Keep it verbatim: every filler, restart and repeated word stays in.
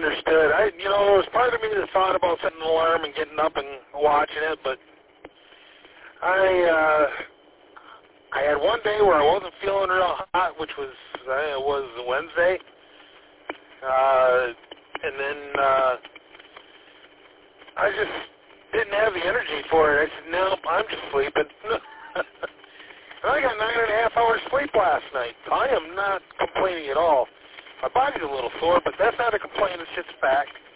understood. I, you know, there was part of me that thought about setting an alarm and getting up and watching it, but I, uh, I had one day where I wasn't feeling real hot, which was, uh, it was Wednesday, uh, and then, uh, I just didn't have the energy for it. I said, no, I'm just sleeping. And I got nine and a half hours sleep last night. I am not complaining at all. My body's a little sore, but that's not a complaint. It's just fact.